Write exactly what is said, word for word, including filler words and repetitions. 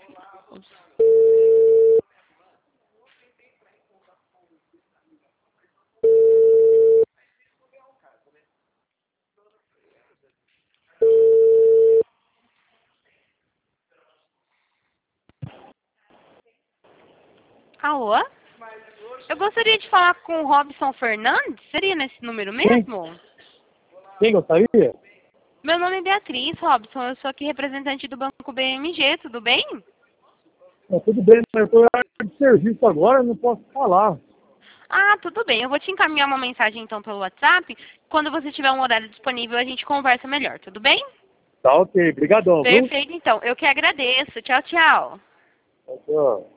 Alô? Eu gostaria de falar com o Robson Fernandes. Seria nesse número mesmo? Sim. Quem gostaria? Meu nome é Beatriz, Robson. Eu sou aqui representante do Banco B M G. Tudo bem? É, tudo bem, mas eu estou em área de serviço agora, não posso falar. Ah, tudo bem. Eu vou te encaminhar uma mensagem então pelo WhatsApp. Quando você tiver um horário disponível, a gente conversa melhor. Tudo bem? Tá ok, brigadão, viu? Perfeito, então. Eu que agradeço. Tchau, tchau. Tchau, tchau.